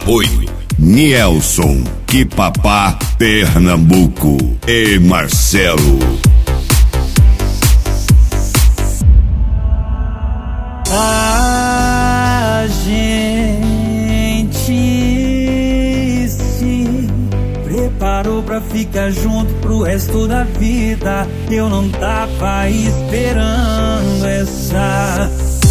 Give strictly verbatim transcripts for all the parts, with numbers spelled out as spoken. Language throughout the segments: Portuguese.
Apoio Nielson, Que Papá, Pernambuco e Marcelo. A gente se preparou pra ficar junto pro resto da vida. Eu não tava esperando essa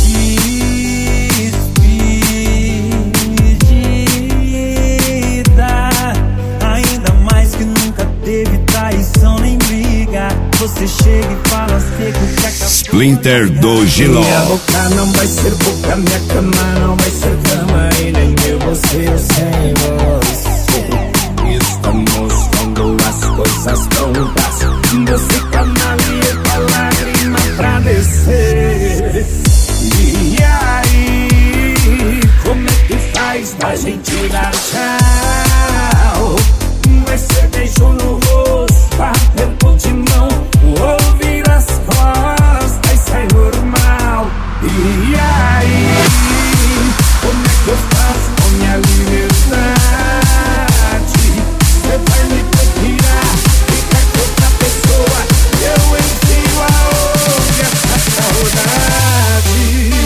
despedida. Ainda mais que nunca teve traição nem briga. Você chega e fala seco que acabou. Splinter do Giló. Minha boca não vai ser boca, minha cama não vai ser cama, e nem eu vou ser sem você. Estamos quando as coisas prontas, você canalia com a lágrima pra descer. E aí, como é que faz pra gente dar tchau? Vai ser beijo no rosto, aperto de mão, ouvir as costas, isso é normal. E aí, como é que eu faço com minha liberdade? Você vai me procurar, fica com outra pessoa, eu enfio aonde essa saudade.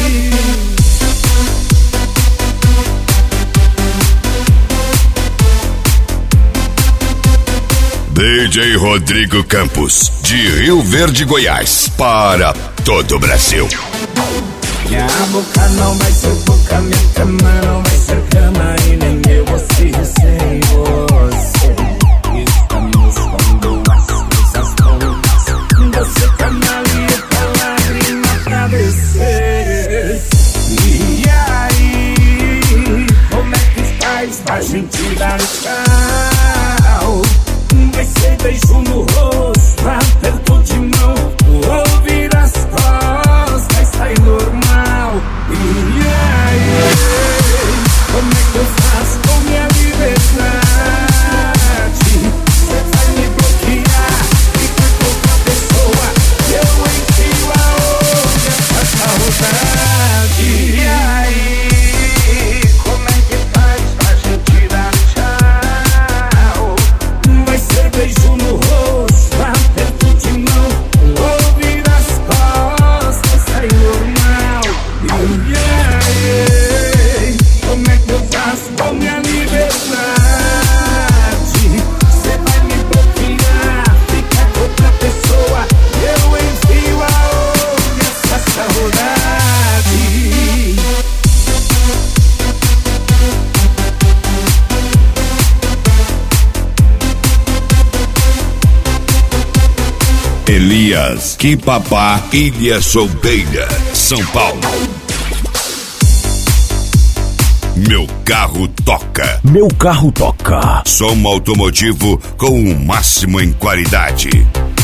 D J Rodrigo Campos, de Rio Verde, Goiás, para todo o Brasil. Minha boca não vai ser boca, minha cama não vai ser cama, e nem eu vou ser sem você. Estamos quando as coisas prontas, você canalia com a lágrima pra descer. E aí, como é que faz pra gente dar tchau? Vai ser beijo no rosto, aperto de mão, ouvir as costas, sai normal. E aí, como é que eu faço com minha liberdade? Você vai me bloquear, fica com outra pessoa, eu enfio aonde essa saudade. E aí, como é que faz pra gente dar tchau? Vai ser beijo no rosto, aperto de mão, ouvir as costas, sai normal. E aí, como é que eu faço com minha liberdade? Você vai me bloquear, fica com outra pessoa, eu enfio aonde essa saudade. Elias, Que Papá, Ilha Solteira, São Paulo. Meu carro toca. Meu carro toca. Som automotivo com o máximo em qualidade.